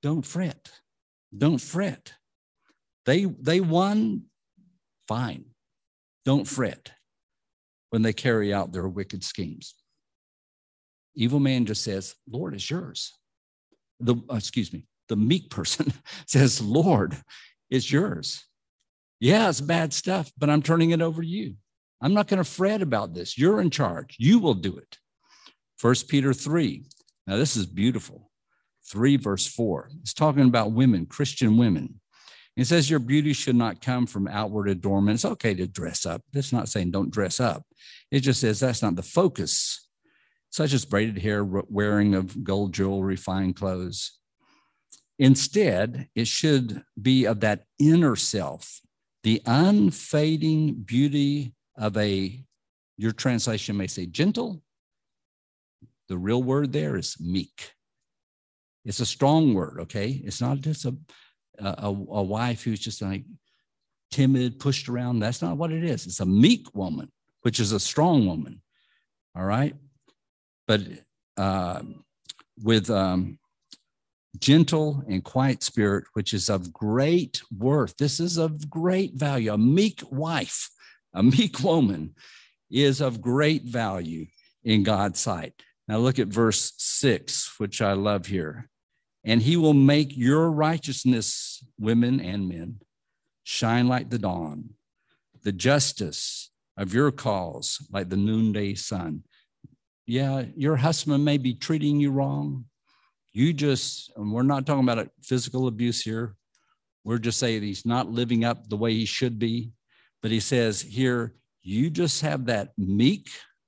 don't fret. Don't fret. They, they won, fine. Don't fret when they carry out their wicked schemes. Evil man just says, Lord, it's yours. The, uh, excuse me, the meek person says, Lord, it's yours. Yeah, it's bad stuff, but I'm turning it over to you. I'm not going to fret about this. You're in charge. You will do it. First Peter three. Now, this is beautiful. three, verse four. It's talking about women, Christian women. It says your beauty should not come from outward adornment. It's okay to dress up. It's not saying don't dress up. It just says that's not the focus, such as braided hair, wearing of gold jewelry, fine clothes. Instead, it should be of that inner self, the unfading beauty of a, your translation may say gentle. The real word there is meek. It's a strong word, okay? It's not just a, a, a wife who's just like timid, pushed around. That's not what it is. It's a meek woman, which is a strong woman, all right? But uh, with um, gentle and quiet spirit, which is of great worth. This is of great value. A meek wife, a meek woman is of great value in God's sight. Now look at verse six, which I love here. And he will make your righteousness, women and men, shine like the dawn, the justice of your cause like the noonday sun. Yeah, your husband may be treating you wrong. You just, and we're not talking about physical abuse here. We're just saying he's not living up the way he should be. But he says here, you just have that meek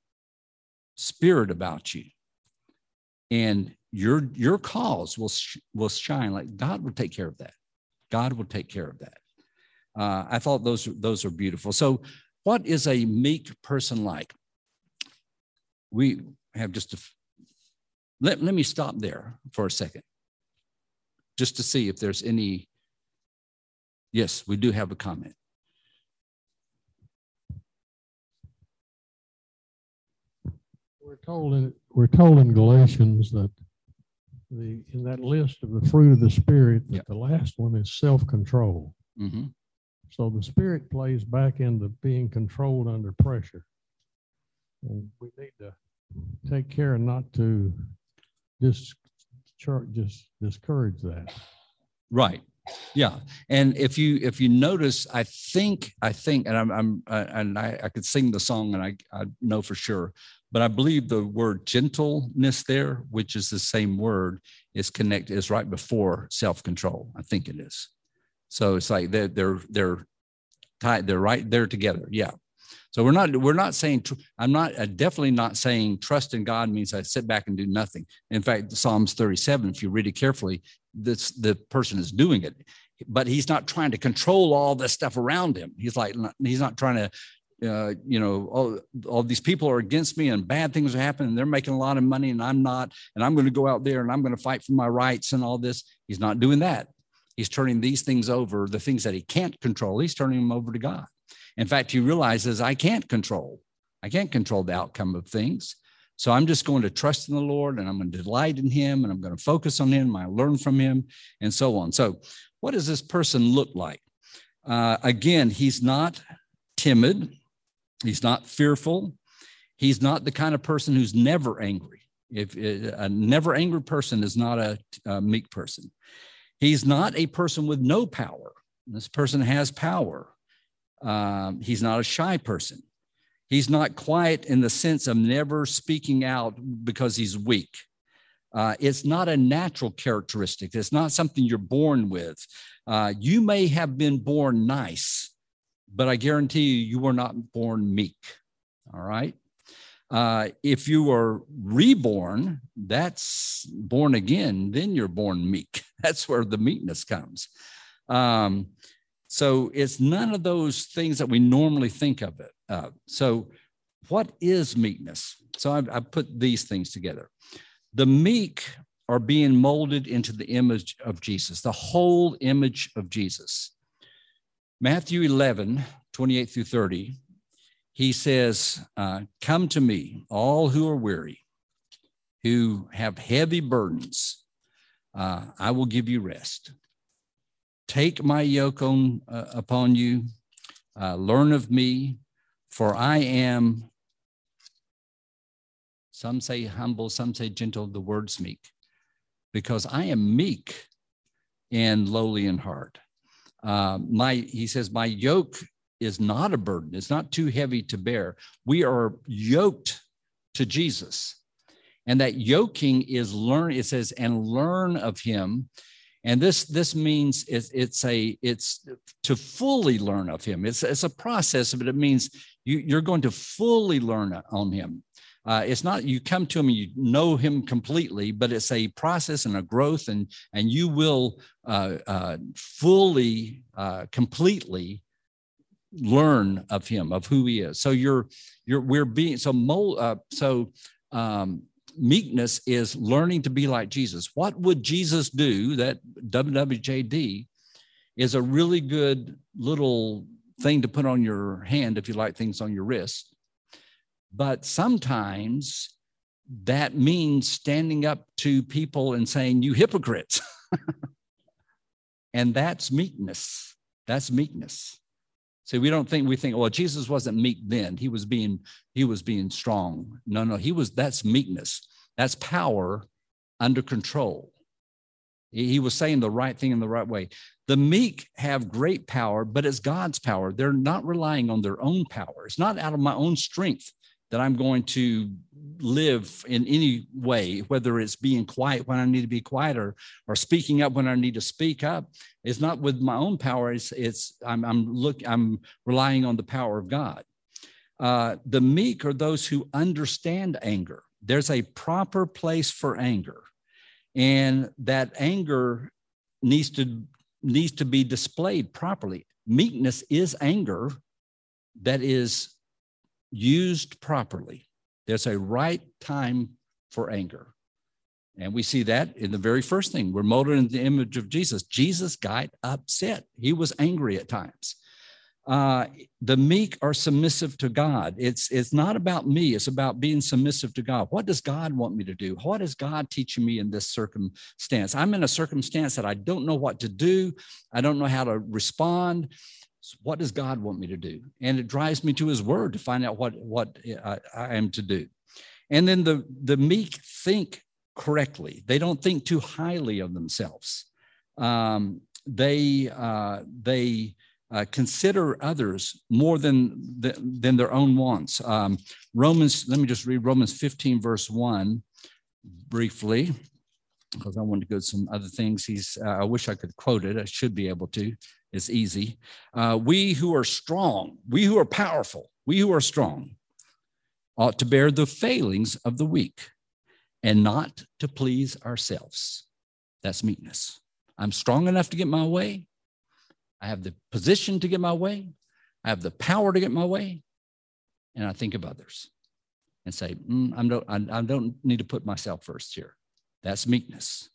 spirit about you. And your, your cause will, sh- will shine like God will take care of that. God will take care of that. Uh, I thought those, those are beautiful. So what is a meek person like? We have just a, let, let me stop there for a second, just to see if there's any. Yes, we do have a comment. We're told in, we're told in Galatians that the, in that list of the fruit of the Spirit, that yep. the last one is self-control. Mm-hmm. So the Spirit plays back into being controlled under pressure. And we need to take care not to dis- just discourage that. Right. Yeah. And if you if you notice, I think I think, and I'm I'm uh, and I, I could sing the song, and I I know for sure, but I believe the word gentleness there, which is the same word, is connected is right before self-control. I think it is. So it's like they're they're they're tied. They're right there together. Yeah. So we're not we're not saying I'm not uh, definitely not saying trust in God means I sit back and do nothing. In fact, Psalms thirty-seven, if you read it carefully, this the person is doing it, but he's not trying to control all this stuff around him. He's like he's not trying to, uh, you know, all, all these people are against me and bad things are happening. And they're making a lot of money and I'm not, and I'm going to go out there and I'm going to fight for my rights and all this. He's not doing that. He's turning these things over, the things that he can't control. He's turning them over to God. In fact, he realizes I can't control. I can't control the outcome of things. So I'm just going to trust in the Lord, and I'm going to delight in him, and I'm going to focus on him. I learn from him, and so on. So what does this person look like? Uh, again, he's not timid. He's not fearful. He's not the kind of person who's never angry. If a never angry person is not a, a meek person. He's not a person with no power. This person has power. Um, he's not a shy person. He's not quiet in the sense of never speaking out because he's weak. Uh, it's not a natural characteristic. It's not something you're born with. Uh, you may have been born nice, but I guarantee you, you were not born meek. All right. Uh, if you were reborn, that's born again, then you're born meek. That's where the meekness comes. Um, So it's none of those things that we normally think of it. Uh, so what is meekness? So I've, I've put these things together. The meek are being molded into the image of Jesus, the whole image of Jesus. Matthew eleven, twenty-eight through thirty, he says, uh, come to me, all who are weary, who have heavy burdens. uh, I will give you rest. Take my yoke on, uh, upon you, uh, learn of me, for I am, some say humble, some say gentle, the word's meek, because I am meek and lowly in heart. Uh, my, he says, my yoke is not a burden. It's not too heavy to bear. We are yoked to Jesus. And that yoking is learn, it says, and learn of him. And this, this means it's, it's a, it's to fully learn of him. It's, it's a process, but it means you, you're going to fully learn on him. Uh, it's not you come to him and you know him completely, but it's a process and a growth, and and you will uh, uh, fully, uh, completely learn of him, of who he is. So you're you're we're being so mo, uh, so um, meekness is learning to be like Jesus. What would Jesus do? That W W J D is a really good little thing to put on your hand if you like things on your wrist. But sometimes that means standing up to people and saying, you hypocrites. And that's meekness. That's meekness. So we don't think, we think, well, Jesus wasn't meek then. He was being, he was being strong. No, no, he was, that's meekness. That's power under control. He was saying the right thing in the right way. The meek have great power, but it's God's power. They're not relying on their own power. It's not out of my own strength that I'm going to live in any way, whether it's being quiet when I need to be quiet, or, or speaking up when I need to speak up. It's not with my own power. It's, it's I'm, I'm look, I'm relying on the power of God. Uh, the meek are those who understand anger. There's a proper place for anger, and that anger needs to, needs to be displayed properly. Meekness is anger that is used properly. There's a right time for anger. And we see that in the very first thing. We're molded in the image of Jesus. Jesus got upset. He was angry at times. Uh, the meek are submissive to God. It's, it's not about me. It's about being submissive to God. What does God want me to do? What is God teaching me in this circumstance? I'm in a circumstance that I don't know what to do. I don't know how to respond. So what does God want me to do? And it drives me to his word to find out what, what I, I am to do. And then the, the meek think correctly. They don't think too highly of themselves. Um, they uh, they uh, consider others more than, the, than their own wants. Um, Romans, let me just read Romans fifteen, verse one briefly, because I want to go to some other things. He's, uh, I wish I could quote it. I should be able to. It's easy. Uh, we who are strong, we who are powerful, we who are strong ought to bear the failings of the weak and not to please ourselves. That's meekness. I'm strong enough to get my way. I have the position to get my way. I have the power to get my way. And I think of others and say, mm, I'm don't, I, I don't need to put myself first here. That's meekness.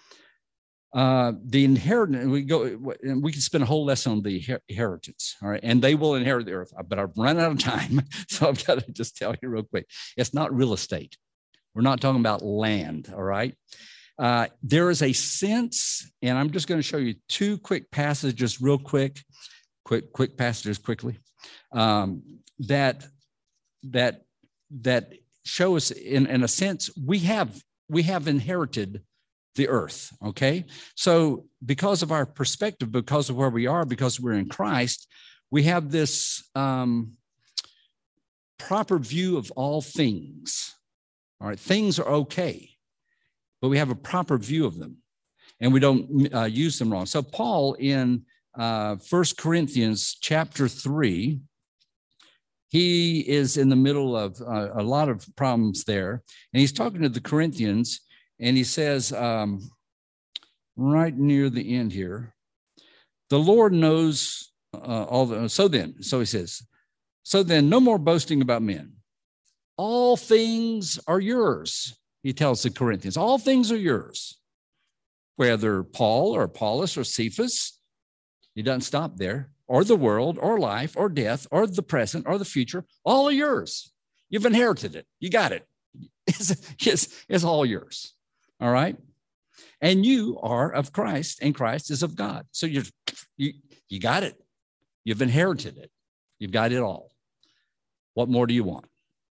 Uh, the inheritance, we go, and we can spend a whole lesson on the inheritance, all right? And they will inherit the earth, but I've run out of time, so I've got to just tell you real quick. It's not real estate. We're not talking about land, all right? Uh, there is a sense, and I'm just going to show you two quick passages real quick, quick, quick passages quickly, um, that, that, that show us, in, in a sense, we have, we have inherited the earth, okay? So because of our perspective, because of where we are, because we're in Christ, we have this um, proper view of all things, all right? Things are okay, but we have a proper view of them, and we don't uh, use them wrong. So Paul in uh, First Corinthians chapter three, he is in the middle of uh, a lot of problems there, and he's talking to the Corinthians. And he says, um, right near the end here, the Lord knows uh, all the, so then, so he says, so then no more boasting about men. All things are yours, he tells the Corinthians. All things are yours. Whether Paul or Apollos or Cephas, he doesn't stop there, or the world or life or death or the present or the future, all are yours. You've inherited it. You got it. It's, it's, it's all yours. All right. And you are of Christ, and Christ is of God. So you're, you, you got it. You've inherited it. You've got it all. What more do you want?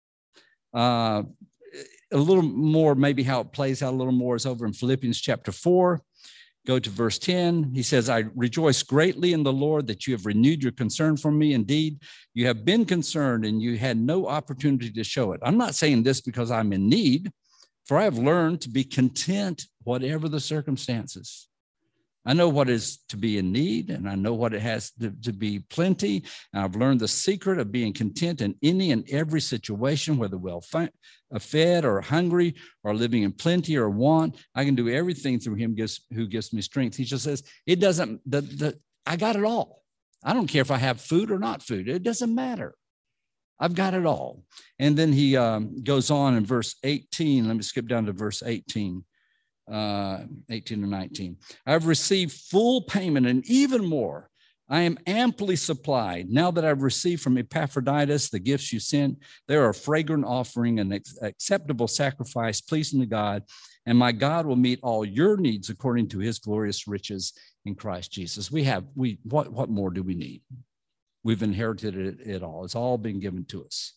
Uh, a little more, maybe how it plays out a little more is over in Philippians chapter four. Go to verse ten. He says, I rejoice greatly in the Lord that you have renewed your concern for me. Indeed, you have been concerned and you had no opportunity to show it. I'm not saying this because I'm in need, for I have learned to be content, whatever the circumstances. I know what is to be in need, and I know what it has to, to be plenty. And I've learned the secret of being content in any and every situation, whether well fed or hungry or living in plenty or want. I can do everything through him gives, who gives me strength. He just says, it doesn't, the, the, I got it all. I don't care if I have food or not food. It doesn't matter. I've got it all. And then he um, goes on in verse eighteen. Let me skip down to verse eighteen. Uh, eighteen and nineteen. I've received full payment and even more. I am amply supplied. Now that I've received from Epaphroditus the gifts you sent, they are a fragrant offering, an acceptable sacrifice, pleasing to God. And my God will meet all your needs according to his glorious riches in Christ Jesus. We have, we, what, what more do we need? We've inherited it, it all. It's all been given to us.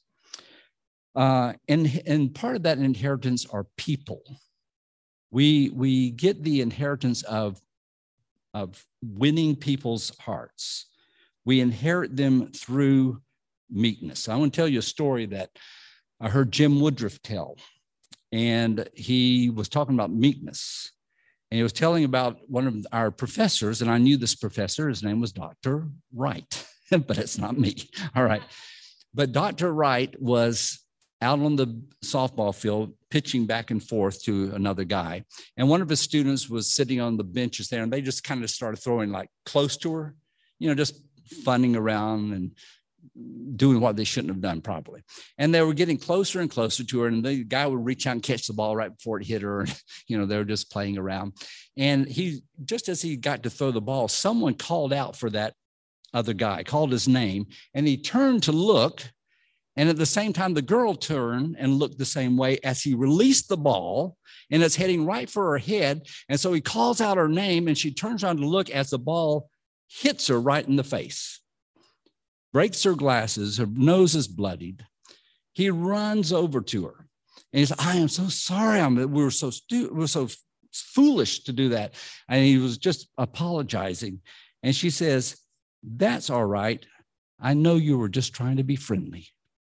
Uh, and, and part of that inheritance are people. We, we get the inheritance of, of winning people's hearts. We inherit them through meekness. I want to tell you a story that I heard Jim Woodruff tell. And he was talking about meekness. And he was telling about one of our professors, and I knew this professor. His name was Doctor Wright, but it's not me. All right. But Doctor Wright was out on the softball field, pitching back and forth to another guy. And one of his students was sitting on the benches there, and they just kind of started throwing like close to her, you know, just funning around and doing what they shouldn't have done probably. And they were getting closer and closer to her, and the guy would reach out and catch the ball right before it hit her. And, you know, they were just playing around. And he, just as he got to throw the ball, someone called out for that other guy, called his name, and he turned to look. And at the same time, the girl turned and looked the same way as he released the ball, and it's heading right for her head. And so he calls out her name, and she turns around to look as the ball hits her right in the face, breaks her glasses, her nose is bloodied. He runs over to her, and he says, I am so sorry. I'm, we were so stu- we were so foolish to do that. And he was just apologizing. And she says, that's all right. I know you were just trying to be friendly.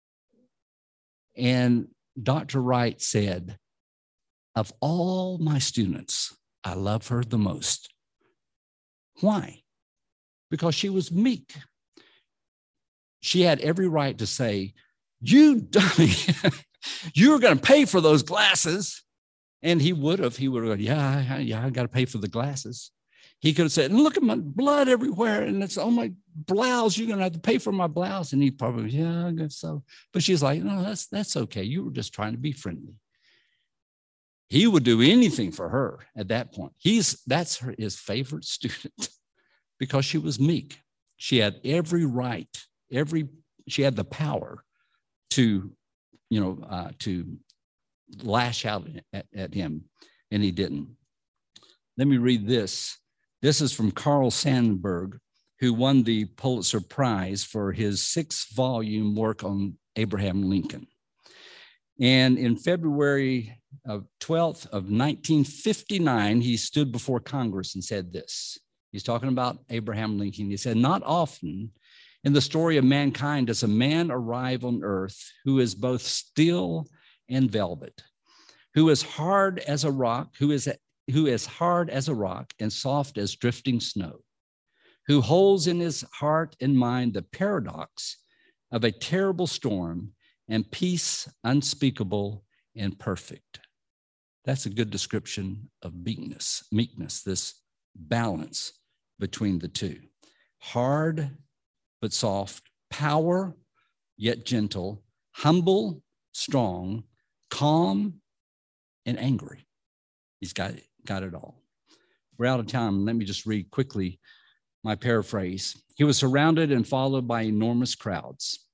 And Doctor Wright said, of all my students, I love her the most. Why? Because she was meek. She had every right to say, you dummy, you're going to pay for those glasses. And he would have, he would have gone, yeah, yeah, I got to pay for the glasses. He could have said, look at my blood everywhere, and it's on my blouse. You're going to have to pay for my blouse. And he probably, yeah, I guess so. But she's like, no, that's that's okay. You were just trying to be friendly. He would do anything for her at that point. He's that's her, his favorite student because she was meek. She had every right, every she had the power to, you know, uh, to lash out at, at him, and he didn't. Let me read this. This is from Carl Sandburg, who won the Pulitzer Prize for his six-volume work on Abraham Lincoln. And in February of twelfth of nineteen fifty-nine, he stood before Congress and said this. He's talking about Abraham Lincoln. He said, not often in the story of mankind does a man arrive on earth who is both steel and velvet, who is hard as a rock, who is who is hard as a rock and soft as drifting snow, who holds in his heart and mind the paradox of a terrible storm and peace unspeakable and perfect. That's a good description of meekness, meekness, this balance between the two. Hard but soft, power yet gentle, humble, strong, calm, and angry. He's got it. Got it all. We're out of time. Let me just read quickly my paraphrase. He was surrounded and followed by enormous crowds.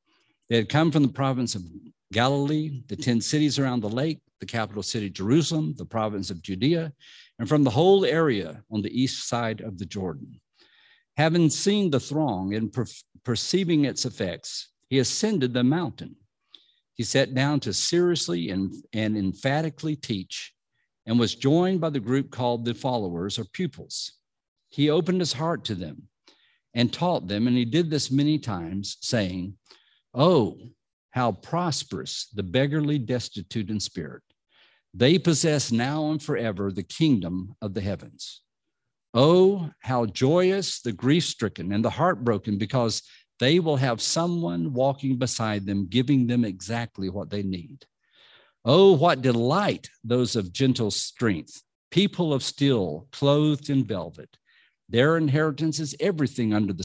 They had come from the province of Galilee, the ten cities around the lake, the capital city, Jerusalem, the province of Judea, and from the whole area on the east side of the Jordan. Having seen the throng and per- perceiving its effects, he ascended the mountain. He sat down to seriously and, and emphatically teach, and was joined by the group called the followers or pupils. He opened his heart to them and taught them, and he did this many times, saying, "Oh, how prosperous the beggarly destitute in spirit. They possess now and forever the kingdom of the heavens. Oh, how joyous the grief-stricken and the heartbroken, because they will have someone walking beside them, giving them exactly what they need. Oh, what delight those of gentle strength, people of steel, clothed in velvet. Their inheritance is everything under the